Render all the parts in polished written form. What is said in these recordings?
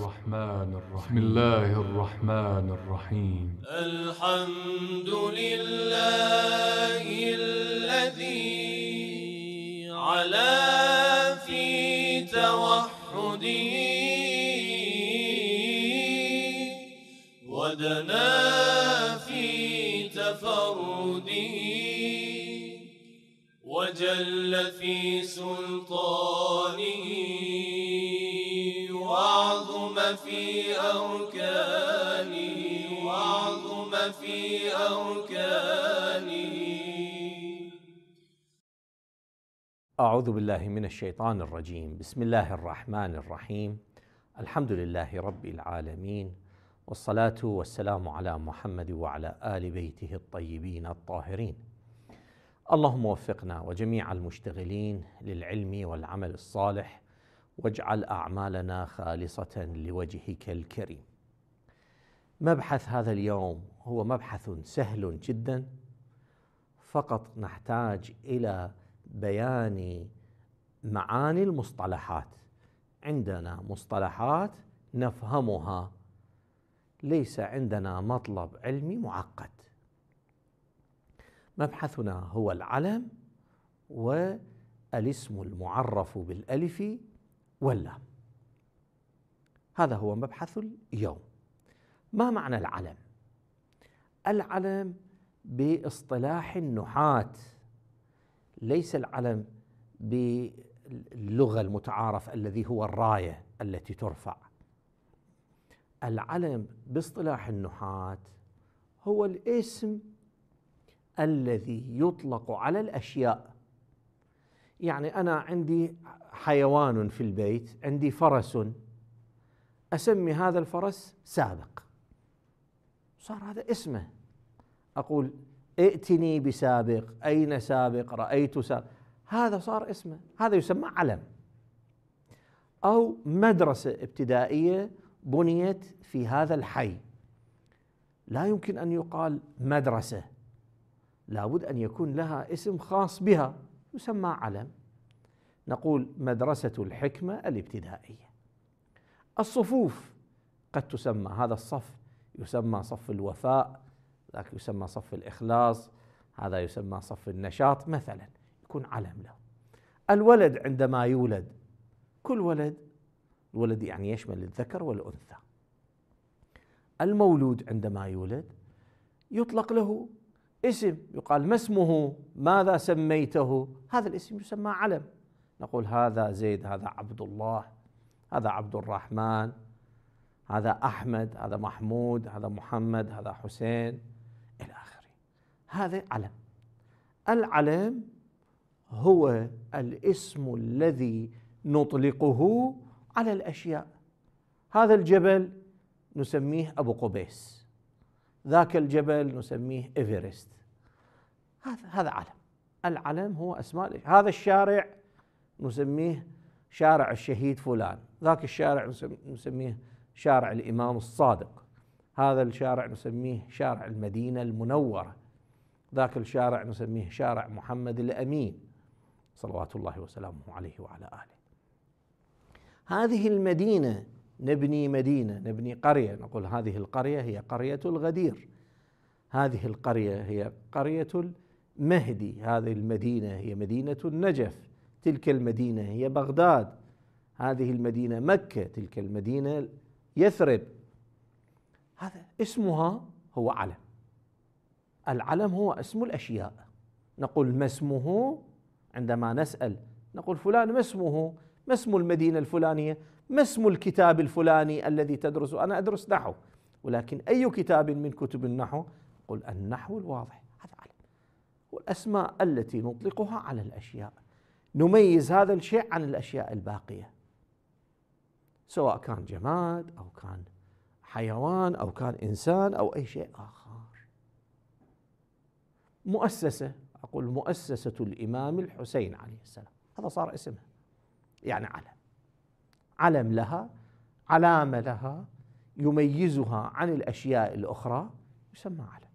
الرحمن الرحيم. بسم الله الرحمن الرحيم. الحمد لله الذي علا في توحده ودنا في تفرده وجل في سلطانه وعظم في أركانه أعوذ بالله من الشيطان الرجيم. بسم الله الرحمن الرحيم. الحمد لله رب العالمين، والصلاة والسلام على محمد وعلى آل بيته الطيبين الطاهرين. اللهم وفقنا وجميع المشتغلين للعلم والعمل الصالح، واجعل أعمالنا خالصة لوجهك الكريم. مبحث هذا اليوم هو مبحث سهل جدا، فقط نحتاج إلى بيان معاني المصطلحات. عندنا مصطلحات نفهمها، ليس عندنا مطلب علمي معقد. مبحثنا هو العلم والاسم المعرف بالألف واللام. هذا هو مبحث اليوم. ما معنى العلم؟ العلم باصطلاح النحاة، ليس العلم باللغة المتعارف الذي هو الراية التي ترفع. العلم باصطلاح النحاة هو الاسم الذي يطلق على الأشياء. يعني أنا عندي حيوان في البيت، عندي فرس، أسمي هذا الفرس سابق، صار هذا اسمه. أقول ائتني بسابق، أين سابق، رأيت سابق، هذا صار اسمه، هذا يسمى علم. أو مدرسة ابتدائية بنيت في هذا الحي، لا يمكن أن يقال مدرسة، لابد أن يكون لها اسم خاص بها يسمى علم. نقول مدرسة الحكمة الابتدائية. الصفوف قد تسمى، هذا الصف يسمى صف الوفاء، ذاك يسمى صف الإخلاص، هذا يسمى صف النشاط مثلا، يكون علم له. الولد عندما يولد، كل ولد، الولد يعني يشمل الذكر والأنثى. المولود عندما يولد يطلق له اسم، يقال ما اسمه، ماذا سميته، هذا الاسم يسمى علم. نقول هذا زيد، هذا عبد الله، هذا عبد الرحمن، هذا أحمد، هذا محمود، هذا محمد، هذا حسين إلى آخره. هذا علم. العلم هو الاسم الذي نطلقه على الأشياء. هذا الجبل نسميه أبو قبيس، ذاك الجبل نسميه إيفرست. هذا علم. العلم هو أسماء. هذا الشارع نسميه شارع الشهيد فلان، ذاك الشارع نسميه شارع الإمام الصادق، هذا الشارع نسميه شارع المدينة المنورة، ذاك الشارع نسميه شارع محمد الأمين صلوات الله وسلامه عليه وعلى آله. هذه المدينة نبني مدينة، نبني قرية، نقول هذه القرية هي قرية الغدير، هذه القرية هي قرية المهدي، هذه المدينة هي مدينة النجف، تلك المدينة هي بغداد، هذه المدينة مكة، تلك المدينة يثرب. هذا اسمها هو علم. العلم هو اسم الأشياء. نقول ما اسمه، عندما نسأل نقول فلان ما اسمه، ما اسم المدينة الفلانية، ما اسم الكتاب الفلاني الذي تدرسه. أنا أدرس نحو، ولكن أي كتاب من كتب النحو؟ قل النحو الواضح. هذا علم. والأسماء التي نطلقها على الأشياء، نميز هذا الشيء عن الأشياء الباقية، سواء كان جماد أو كان حيوان أو كان إنسان أو أي شيء آخر. مؤسسة، أقول مؤسسة الإمام الحسين عليه السلام، هذا صار اسمه، يعني علم. علم لها، علامة لها يميزها عن الأشياء الأخرى، يسمى علم.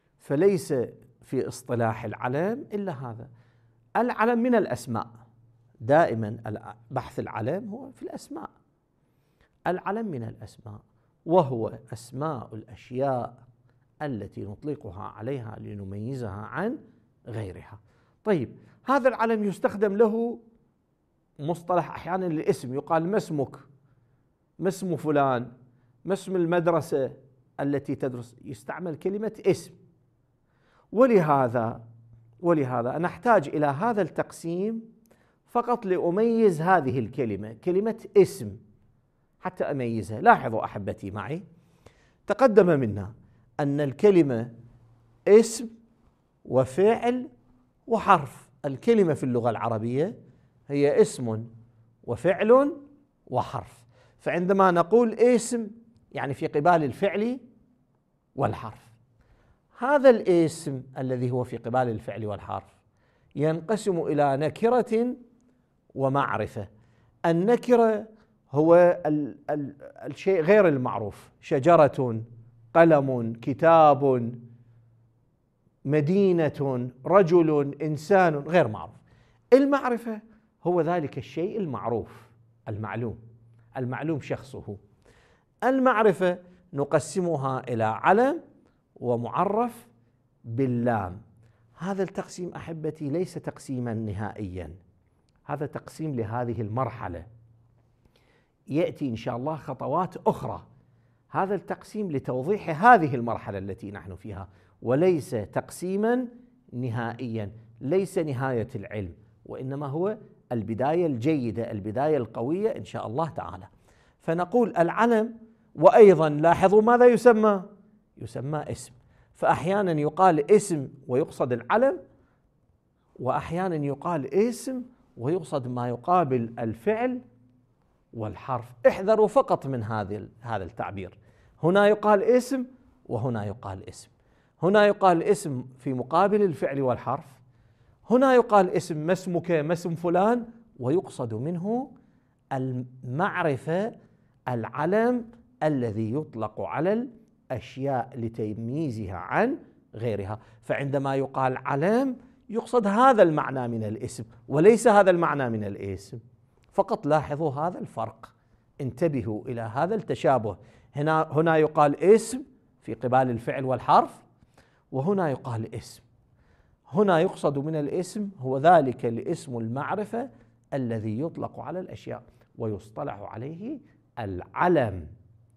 فليس في اصطلاح العلم إلا هذا. العلم من الأسماء، دائما بحث العلم هو في الأسماء. العلم من الأسماء، وهو أسماء الأشياء التي نطلقها عليها لنميزها عن غيرها. طيب، هذا العلم يستخدم له مصطلح أحيانا للاسم، يقال ما اسمك، ما اسم فلان، ما اسم المدرسة التي تدرس، يستعمل كلمة اسم. ولهذا أنا أحتاج إلى هذا التقسيم فقط لأميز هذه الكلمة، كلمة اسم، حتى أميزها. لاحظوا أحبتي معي، تقدم منا أن الكلمة اسم وفعل وحرف. الكلمة في اللغة العربية هي اسم وفعل وحرف. فعندما نقول اسم يعني في قبال الفعل والحرف. هذا الاسم الذي هو في قبال الفعل والحرف ينقسم إلى نكرة ومعرفة. النكرة هو الشيء غير المعروف، شجرة، قلم، كتاب، مدينة، رجل، إنسان، غير معروف. المعرفة هو ذلك الشيء المعروف، المعلوم شخصه. المعرفة نقسمها إلى علم ومعرف باللام. هذا التقسيم أحبتي ليس تقسيما نهائيا، هذا تقسيم لهذه المرحلة. يأتي إن شاء الله خطوات أخرى هذا التقسيم لتوضيح هذه المرحلة التي نحن فيها، وليس تقسيما نهائيا، ليس نهاية العلم، وإنما هو البداية الجيدة، البداية القوية إن شاء الله تعالى. فنقول العلم، وأيضا لاحظوا ماذا يسمى اسم. فأحيانا يقال اسم ويقصد العلم، وأحيانا يقال اسم ويقصد ما يقابل الفعل والحرف. احذروا فقط من هذا التعبير. هنا يقال اسم وهنا يقال اسم. هنا يقال اسم في مقابل الفعل والحرف، هنا يقال اسم ما اسمك، ما اسم فلان، ويقصد منه المعرفة، العلم الذي يطلق على الأشياء لتمييزها عن غيرها. فعندما يقال علم يقصد هذا المعنى من الاسم وليس هذا المعنى من الاسم. فقط لاحظوا هذا الفرق، انتبهوا إلى هذا التشابه. هنا يقال اسم في قبال الفعل والحرف، وهنا يقال اسم. هنا يقصد من الاسم هو ذلك الاسم المعرفة الذي يطلق على الأشياء ويصطلح عليه العلم.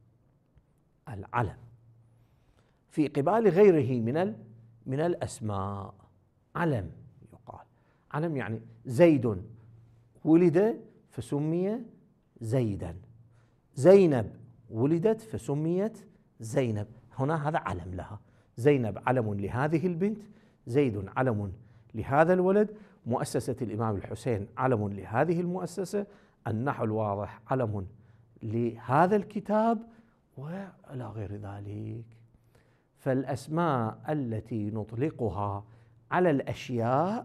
في قبال غيره من الأسماء علم يقال. علم يعني زيد ولد فسمي زيدا، زينب ولدت فسميت زينب. هنا هذا علم لها. زينب علم لهذه البنت، زيد علم لهذا الولد، مؤسسة الإمام الحسين علم لهذه المؤسسة، النحو الواضح علم لهذا الكتاب، وإلى غير ذلك. فالأسماء التي نطلقها على الأشياء،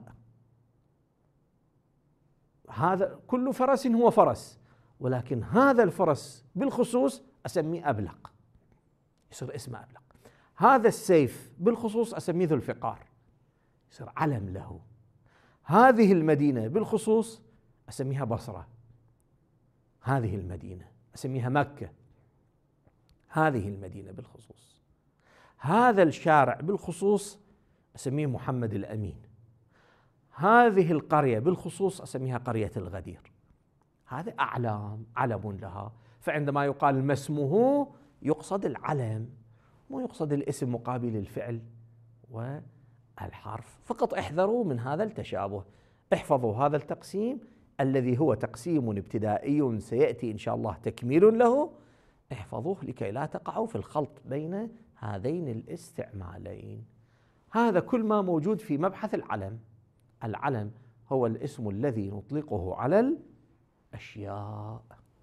هذا كل فرس هو فرس، ولكن هذا الفرس بالخصوص أسميه أبلق، يصير اسمه أبلق. هذا السيف بالخصوص أسميه ذو الفقار، يصير علم له. هذه المدينة بالخصوص أسميها بصرة، هذه المدينة أسميها مكة، هذه المدينة بالخصوص. هذا الشارع بالخصوص أسميه محمد الأمين، هذه القرية بالخصوص أسميها قرية الغدير. هذا أعلام، علم لها. فعندما يقال ما اسمه يقصد العلم، مو يقصد الاسم مقابل الفعل والحرف. فقط احذروا من هذا التشابه. احفظوا هذا التقسيم الذي هو تقسيم ابتدائي سيأتي إن شاء الله تكميل له، احفظوه لكي لا تقعوا في الخلط بين هذين الاستعمالين. هذا كل ما موجود في مبحث العلم. العلم هو الاسم الذي نطلقه على الأشياء.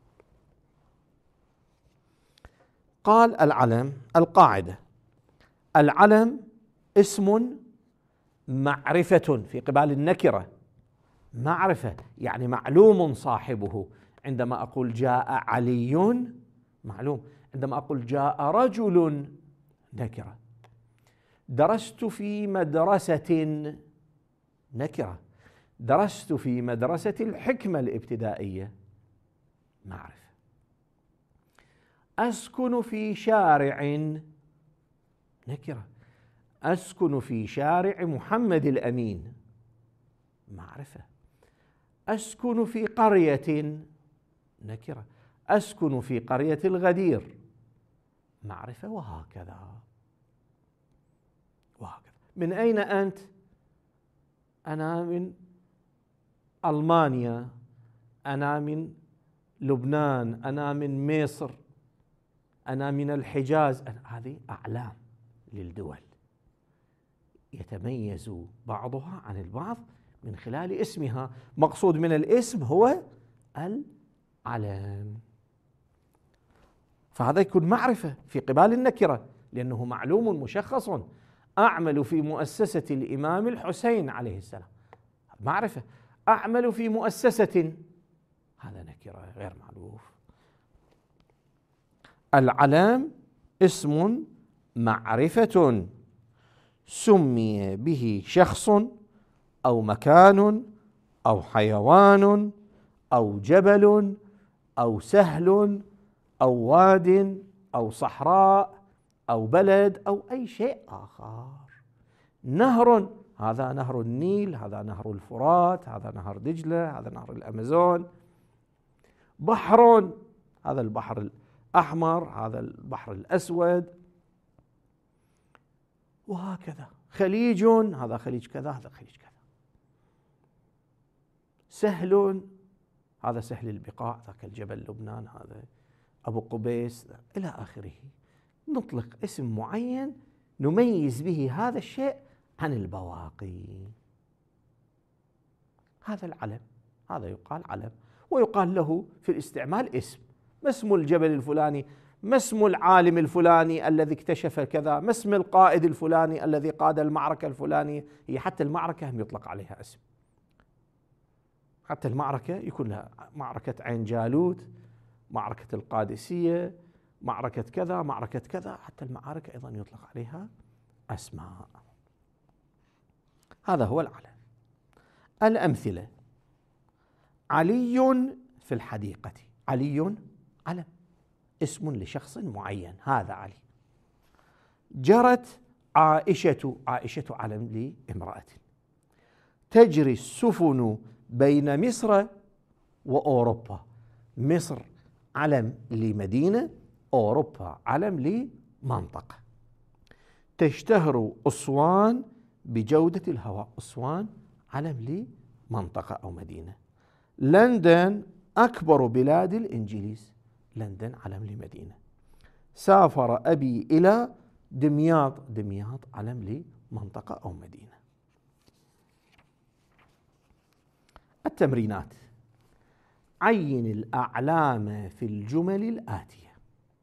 قال العلم، القاعدة: العلم اسم معرفة في قبال النكرة. معرفة يعني معلوم صاحبه. عندما أقول جاء علي معلوم، عندما أقول جاء رجل نكرة. درست في مدرسة نكرة. درست في مدرسة الحكمة الابتدائية، معرفة. أسكن في شارع، نكرة. أسكن في شارع محمد الأمين، معرفة. أسكن في قرية، نكرة. أسكن في قرية الغدير، معرفة. وهكذا وهكذا. من أين أنت؟ أنا من ألمانيا، أنا من لبنان، أنا من مصر، أنا من الحجاز. هذه أعلام للدول يتميز بعضها عن البعض من خلال اسمها. مقصود من الاسم هو العلم، فهذا يكون معرفة في قبال النكرة لأنه معلوم مشخص. أعمل في مؤسسة الإمام الحسين عليه السلام، معرفة. أعمل في مؤسسة، هذا نكرة غير معروف. العلم اسم معرفة سمي به شخص أو مكان أو حيوان أو جبل أو سهل أو واد أو صحراء أو بلد أو أي شيء آخر. نهر، هذا نهر النيل، هذا نهر الفرات، هذا نهر دجلة، هذا نهر الأمازون. بحر، هذا البحر الأحمر، هذا البحر الأسود، وهكذا. خليج، هذا خليج كذا، هذا خليج كذا. سهل، هذا سهل البقاع، ذاك الجبل لبنان، هذا أبو قبيس، إلى آخره. نطلق اسم معين نميز به هذا الشيء عن البواقي. هذا العلم، هذا يقال علم. ويقال له في الاستعمال اسم. ما اسم الجبل الفلاني، ما اسم العالم الفلاني الذي اكتشف كذا، ما اسم القائد الفلاني الذي قاد المعركة الفلانية. هي حتى المعركة هم يطلق عليها اسم. حتى المعركة يكون لها معركة عين جالوت، معركة القادسية، معركة كذا، معركة كذا. حتى المعارك أيضا يطلق عليها أسماء. هذا هو العلم. الأمثلة: علي في الحديقة. علي علم، اسم لشخص معين، هذا علي. جرت عائشة، عائشة علم لامرأة. تجري السفن بين مصر وأوروبا. مصر علم لمدينة، أوروبا علم لمنطقة. تشتهر أسوان بجودة الهواء. أسوان علم لمنطقة أو مدينة. لندن أكبر بلاد الإنجليز. لندن علم لمدينة. سافر أبي إلى دمياط. دمياط علم لمنطقة أو مدينة. التمرينات: عين الأعلام في الجمل الآتية.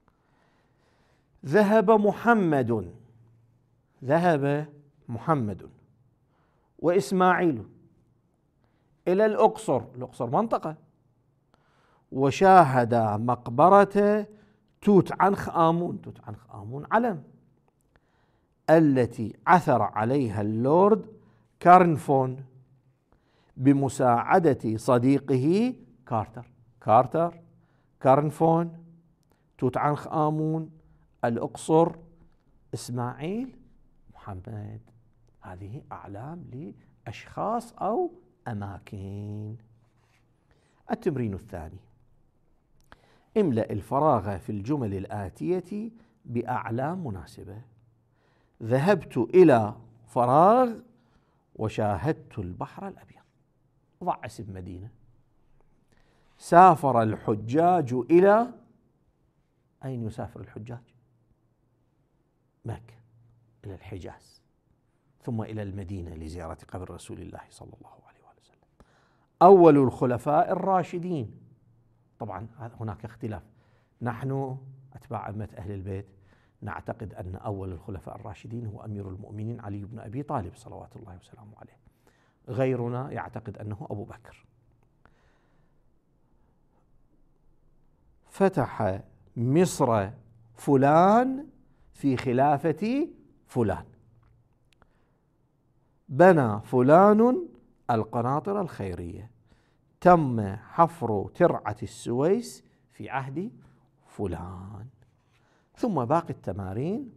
ذهب محمد، ذهب محمد وإسماعيل إلى الأقصر. الأقصر منطقة. وشاهد مقبرة توت عنخ آمون. توت عنخ آمون علم. التي عثر عليها اللورد كارنفون بمساعدة صديقه كارتر. كارتر، كارنفون، توت عنخ آمون، الأقصر، إسماعيل، محمد. هذه أعلام لأشخاص أو أماكن. التمرين الثاني: املأ الفراغ في الجمل الآتية بأعلام مناسبة. ذهبت إلى فراغ وشاهدت البحر الأبيض. ضع اسم مدينة. سافر الحجاج إلى، أين يسافر الحجاج؟ مكة، إلى الحجاز، ثم إلى المدينة لزيارة قبر رسول الله صلى الله عليه وسلم. أول الخلفاء الراشدين. طبعا هناك اختلاف. نحن أتباع أئمة أهل البيت نعتقد أن أول الخلفاء الراشدين هو أمير المؤمنين علي بن أبي طالب صلوات الله وسلامه عليه. غيرنا يعتقد أنه أبو بكر. فتح مصر فلان في خلافة فلان. بنى فلان القناطر الخيرية، تم حفر ترعة السويس في عهد فلان. ثم باقي التمارين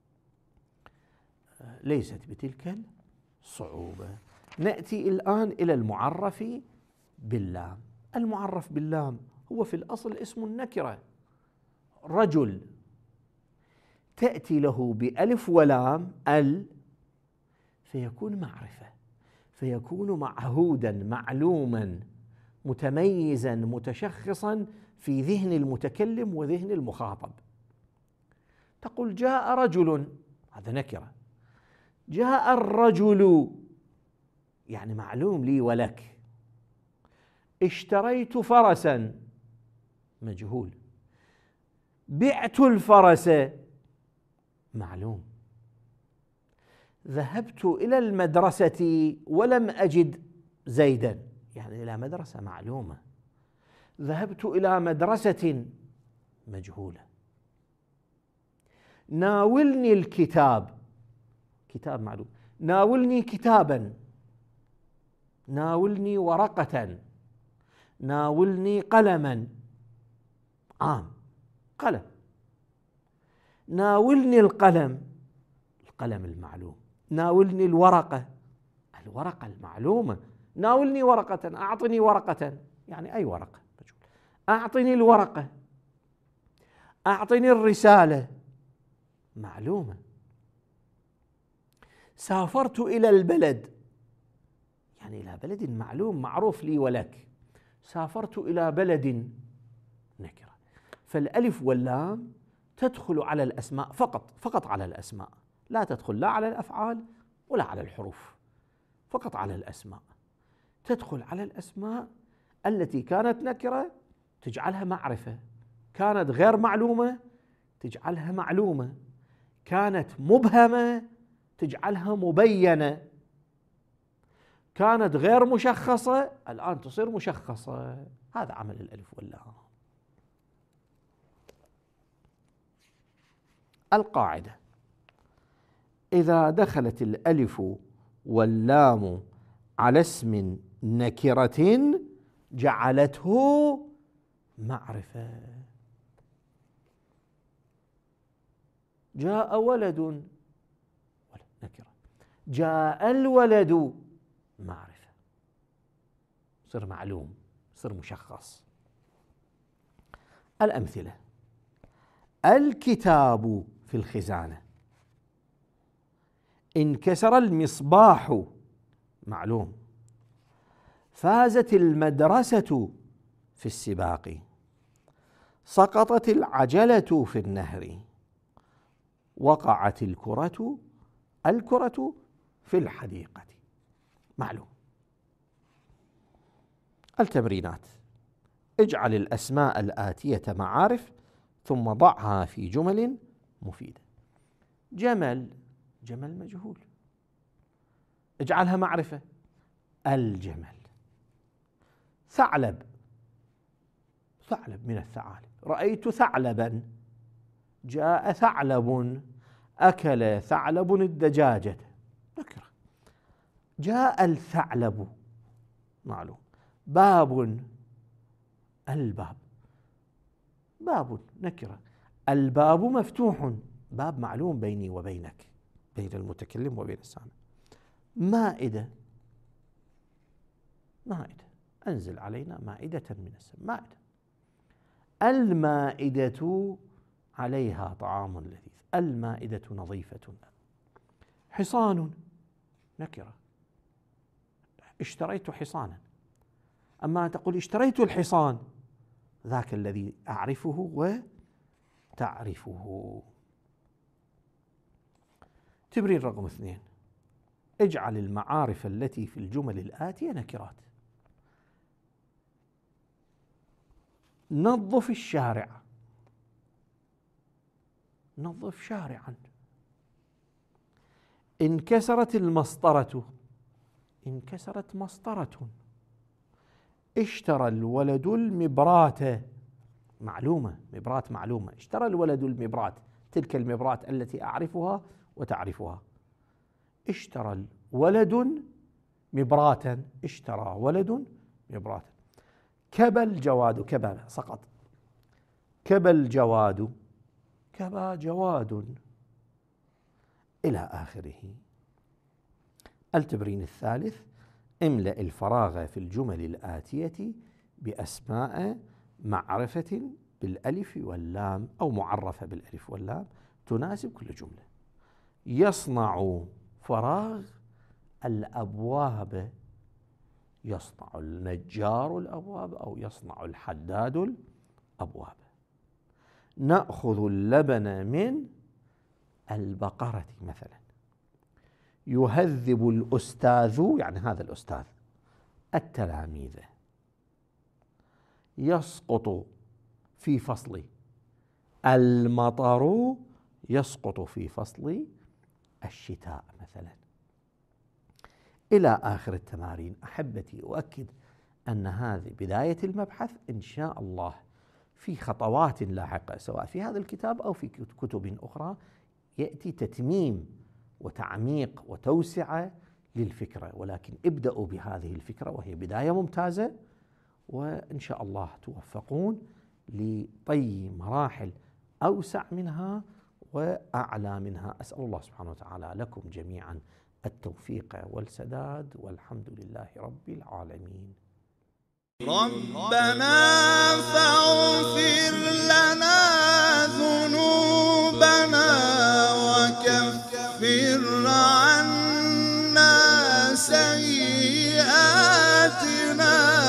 ليست بتلك الصعوبة. نأتي الآن إلى المعرف باللام. المعرف باللام هو في الأصل اسم النكرة، رجل تأتي له بألف ولام فيكون معرفة، فيكون معهودا معلوما متميزا متشخصا في ذهن المتكلم وذهن المخاطب. تقول جاء رجل، هذا نكرة. جاء الرجل يعني معلوم لي ولك. اشتريت فرسا، مجهول. بعت الفرس، معلوم. ذهبت إلى المدرسة ولم أجد زيدا، يعني إلى مدرسة معلومة. ذهبت إلى مدرسة، مجهولة. ناولني الكتاب، كتاب معلوم. ناولني كتابا، ناولني ورقة، ناولني قلما، عام، قلم. ناولني القلم، القلم المعلوم. ناولني الورقة، الورقة المعلومة. ناولني ورقة، أعطني ورقة، يعني أي ورقة، مجهول. أعطني الورقة، أعطني الرسالة، معلومة. سافرت إلى البلد، يعني إلى بلد معلوم معروف لي ولك. سافرت إلى بلد، نكرة. فالألف واللام تدخل على الأسماء فقط على الأسماء، لا تدخل لا على الأفعال ولا على الحروف، فقط على الأسماء. تدخل على الأسماء التي كانت نكرة تجعلها معرفة، كانت غير معلومة تجعلها معلومة، كانت مبهمة تجعلها مبينة، كانت غير مشخصة الآن تصير مشخصة. هذا عمل الألف واللام. القاعدة: إذا دخلت الألف واللام على اسم نكرة جعلته معرفة. جاء ولد، نكرة. جاء الولد، معرفة، صير معلوم، صير مشخص. الأمثلة: الكتاب في الخزانة. انكسر المصباح، معلوم. فازت المدرسة في السباق. سقطت العجلة في النهر. وقعت الكرة في الحديقة، معلوم. التمرينات: اجعل الأسماء الآتية معارف ثم ضعها في جمل مفيدة. جمل، جمل مجهول، اجعلها معرفة، الجمل. ثعلب، ثعلب من الثعالب. رأيت ثعلبا، جاء ثعلب، أكل ثعلب الدجاجة، نكرة. جاء الثعلب، معلوم. باب، الباب، باب، نكرة. الباب مفتوح، باب معلوم بيني وبينك، بين المتكلم وبين السامع. مائدة، مائدة، أنزل علينا مائدة من السماء، مائدة. المائدة عليها طعام لذيذ، المائدة نظيفة. حصان، نكرة. اشتريت حصانا. أما تقول اشتريت الحصان، ذاك الذي أعرفه وتعرفه. تمرين رقم 2: اجعل المعارف التي في الجمل الآتية نكرات. نظف الشارع، نظف شارعا. انكسرت المسطرة، انكسرت مسطرة. اشترى الولد المبراة، معلومة، مبراة معلومة. اشترى الولد المبراة، تلك المبراة التي أعرفها وتعرفها. اشترى الولد مبراة، اشترى ولد مبراة. كبى الجواد، كبى سقط، كبى الجواد، كبى جواد، إلى آخره. التمرين الثالث: املأ الفراغ في الجمل الآتية بأسماء معرفة بالألف واللام أو معرفة بالألف واللام تناسب كل جملة. يصنع فراغ الأبواب، يصنع النجار الأبواب أو يصنع الحداد الأبواب. نأخذ اللبن من البقرة مثلا. يهذب الأستاذ، يعني هذا الأستاذ، التلاميذ. يسقط في فصل المطر، يسقط في فصل الشتاء مثلا، إلى آخر التمارين. أحبتي، أؤكد أن هذه بداية المبحث، إن شاء الله في خطوات لاحقة سواء في هذا الكتاب أو في كتب أخرى يأتي تتميم وتعميق وتوسعة للفكرة، ولكن ابدأوا بهذه الفكرة وهي بداية ممتازة، وإن شاء الله توفقون لطي مراحل أوسع منها وأعلى منها. أسأل الله سبحانه وتعالى لكم جميعا التوفيق والسداد، والحمد لله رب العالمين. ربنا فاغفر لنا ذنوبنا وكفر عنا سيئاتنا